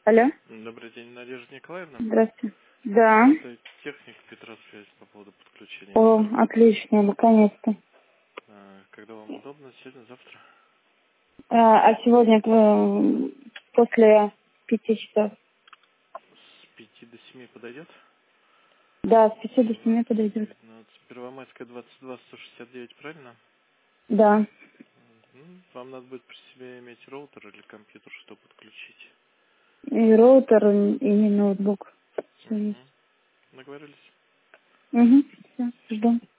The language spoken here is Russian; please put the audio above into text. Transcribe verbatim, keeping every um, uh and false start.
Алло. Добрый день, Надежда Николаевна. Здравствуйте. Да. Это техник Петросвязь по поводу подключения. О, интернета. отлично, наконец-то. А, Когда вам удобно, сегодня, завтра? А, а сегодня э, после пяти часов? С пяти до семи подойдет? Да, с пяти до семи подойдет. девятнадцать. Первомайская, двадцать два, сто шестьдесят девять, правильно? Да. Мгм. Вам надо будет при себе иметь роутер или компьютер, чтобы подключить. И роутер, и ноутбук. Все есть. Угу. Договорились? Угу. Все, жду.